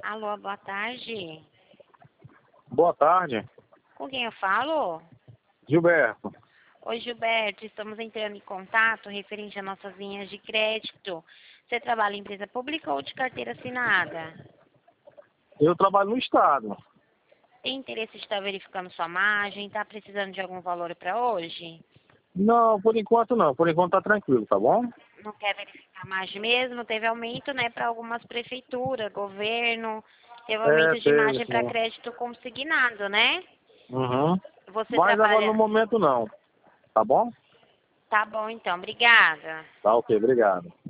Alô, boa tarde. Boa tarde, Com quem eu falo? Gilberto. Oi, Gilberto, estamos entrando em contato referente a nossas linhas de crédito. Você trabalha em empresa pública ou de carteira assinada? Eu trabalho no estado. Tem interesse de estar verificando sua margem? Está precisando de algum valor para hoje? Não, por enquanto não. Por enquanto tá tranquilo, tá bom? Não quer verificar a margem mesmo? Teve aumento, né, para algumas prefeituras, governo. Teve aumento de Teve margem para sim. crédito consignado, né? Uhum. Você Mas agora no trabalha... momento não. Tá bom? Tá bom, então. Obrigada. Tá ok, obrigado.